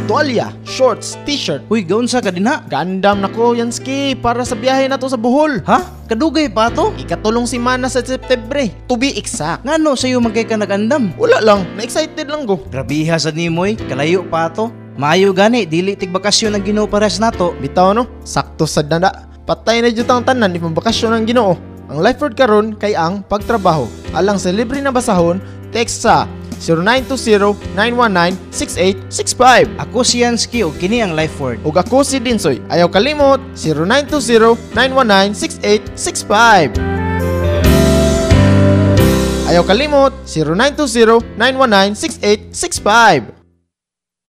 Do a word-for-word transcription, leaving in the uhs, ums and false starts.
tuwalya, shorts, t-shirt. Uy, gaon sa ka din ha? Gandam na ko, Yansky, para sa biyahe na to sa Bohol. Ha? Kadugay pa to? Ikatulong simana sa Septembre, to be exact. Ngano sa'yo magkay ka nag-andam? Wala lang, na-excited lang ko. Grabiha sa nimoy, kalayo pa to. Maayo gani, dili tig bakasyon ang Ginoo pares nato. Bitaw no, sakto sa danda. Patay na jud ang tanan ni pambakasyon ng Ginoo. Ang lifeguard karon kay ang pagtrabaho. Alang sa libre na basahon, text sa zero nine two zero nine one nine six eight six five. Ako si Yansky o kini ang life word. Ug ako si Dinsoy. Ayaw kalimot zero nine two zero nine one nine six eight six five. Ayaw kalimot zero nine two zero nine one nine six eight six five.